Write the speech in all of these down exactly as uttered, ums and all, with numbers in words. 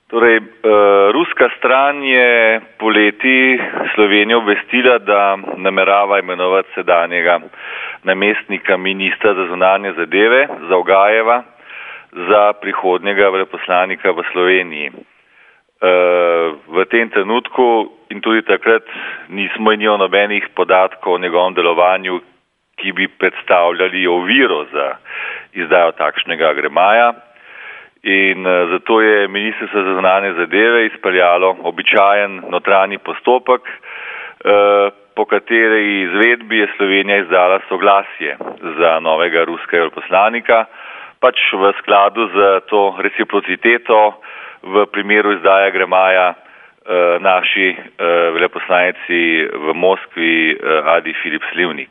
Torej, uh, ruska stran je poleti Slovenijo obvestila, da namerava imenovati sedanjega namestnika ministra za zunanje zadeve, Zavgajeva, za prihodnjega veleposlanika v Sloveniji. Uh, v tem trenutku in tudi takrat nismo imeli nobenih podatkov o njegovem delovanju, ki bi predstavljali oviro za izdajo takšnega gremaja. In uh, zato je Ministrstvo za zunanje zadeve izpeljalo običajen notranji postopek, uh, po kateri izvedbi je Slovenija izdala soglasje za novega ruskega veleposlanika, pač v skladu z to reciprociteto v primeru izdaja gremaja uh, naši uh, veleposlanici v Moskvi uh, Adi Filip Slivnik.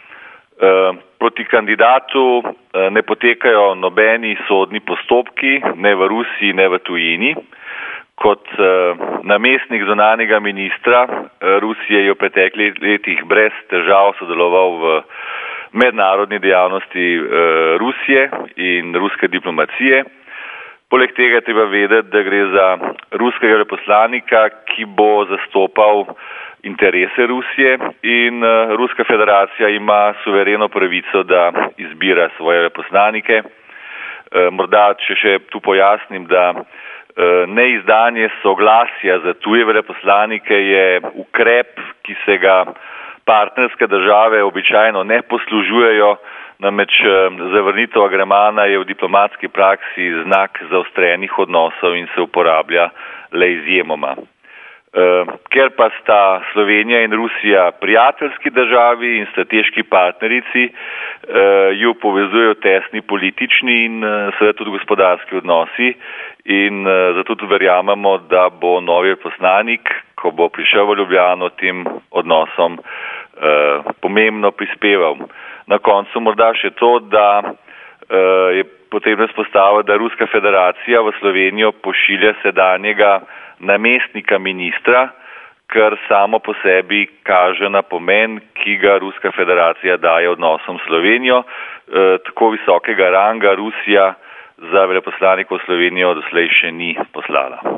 Uh, proti kandidatu uh, ne potekajo nobeni sodni postopki, ne v Rusiji, ne v tujini. Kot uh, namestnik zunanjega ministra uh, Rusije je v preteklih letih brez težav sodeloval v mednarodni dejavnosti uh, Rusije in ruske diplomacije. Poleg tega je treba vedeti, da gre za ruskega veleposlanika, ki bo zastopal interese Rusije in uh, Ruska federacija ima suvereno pravico, da izbira svoje veleposlanike. Uh, morda, če še tu pojasnim, da uh, neizdanje soglasja za tuje veleposlanike je ukrep, ki se ga partnerske države običajno ne poslužujejo, namreč uh, zavrnitev agremana je v diplomatski praksi znak zaostrenih odnosov in se uporablja le izjemoma. Uh, ker pa sta Slovenija in Rusija prijateljski državi in strateški partnerici, uh, ju povezujejo tesni politični in uh, seveda tudi gospodarski odnosi in uh, zato tudi verjamemo, da bo novi veleposlanik, ko bo prišel v Ljubljano, tem odnosom uh, pomembno prispeval. Na koncu morda še to, da uh, je potrebno izpostaviti, da Ruska federacija v Slovenijo pošilja sedanjega namestnika ministra, kar samo po sebi kaže na pomen, ki ga Ruska federacija daje odnosom s Slovenijo. E, tako visokega ranga Rusija za veleposlanika v Slovenijo doslej še ni poslala.